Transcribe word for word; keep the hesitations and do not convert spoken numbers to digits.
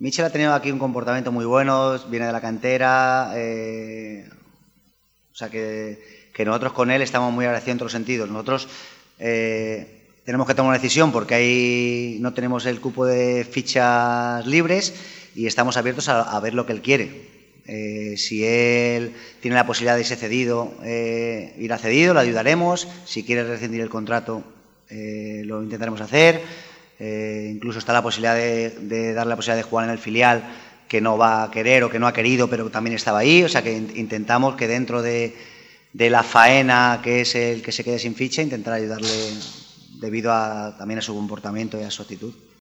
Michel ha tenido aquí un comportamiento muy bueno, viene de la cantera, eh, o sea que, que nosotros con él estamos muy agradecidos en todos los sentidos. Nosotros eh, tenemos que tomar una decisión porque ahí no tenemos el cupo de fichas libres y estamos abiertos a, a ver lo que él quiere. Eh, si él tiene la posibilidad de irse cedido, eh, irá cedido, lo ayudaremos. Si quiere rescindir el contrato, eh, lo intentaremos hacer. Eh, incluso está la posibilidad de, de darle la posibilidad de jugar en el filial, que no va a querer o que no ha querido, pero también estaba ahí. O sea que intentamos que dentro de, de la faena que es el que se quede sin ficha, intentar ayudarle debido a, también a su comportamiento y a su actitud.